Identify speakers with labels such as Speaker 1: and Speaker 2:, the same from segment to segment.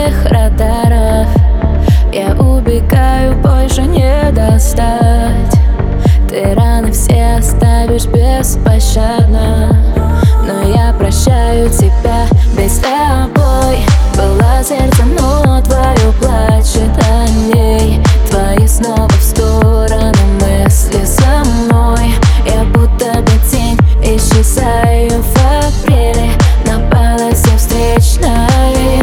Speaker 1: твоих радаров. Я убегаю, больше не достать. Ты раны все оставишь беспощадно, но я прощаю тебя, ведь с тобой было сердце, но твое плачет о ней. Твои снова в сторону мысли со мной. Я будто бы тень, исчезаю в апреле. Напала все встречной.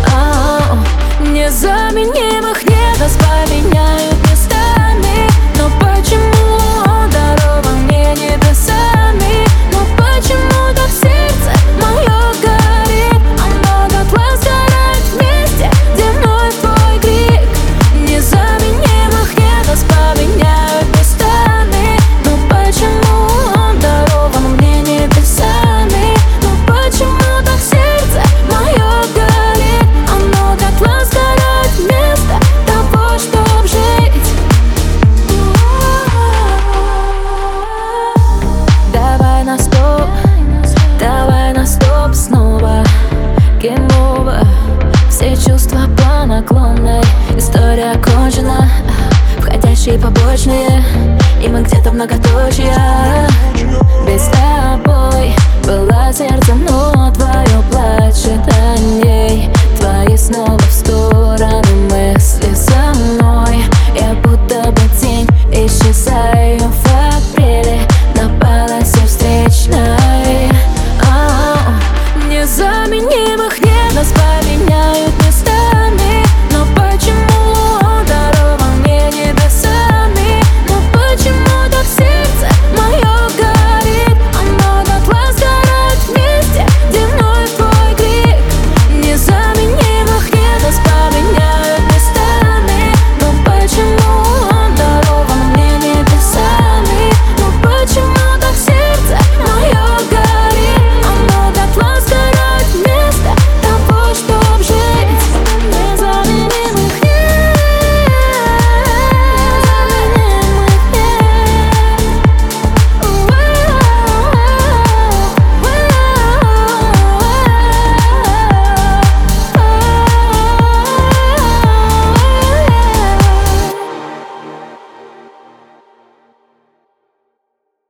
Speaker 1: Незаменимых небес поменяют местами. Но почему он дарован мне небесами? Но почему так сердце мое горит? Оно дотла сгорает вместе, где вновь твой крик. Незаменимых небес поменяют местами. Но почему он дарован мне небесами? Но почему так сердце мое горит? Оно дотла сгорает вместо того, чтоб жить. Давай на стоп снова. Гейм-овер, все чувства по наклонной. История окончена, входящие побочные, и мы где-то в многоточье.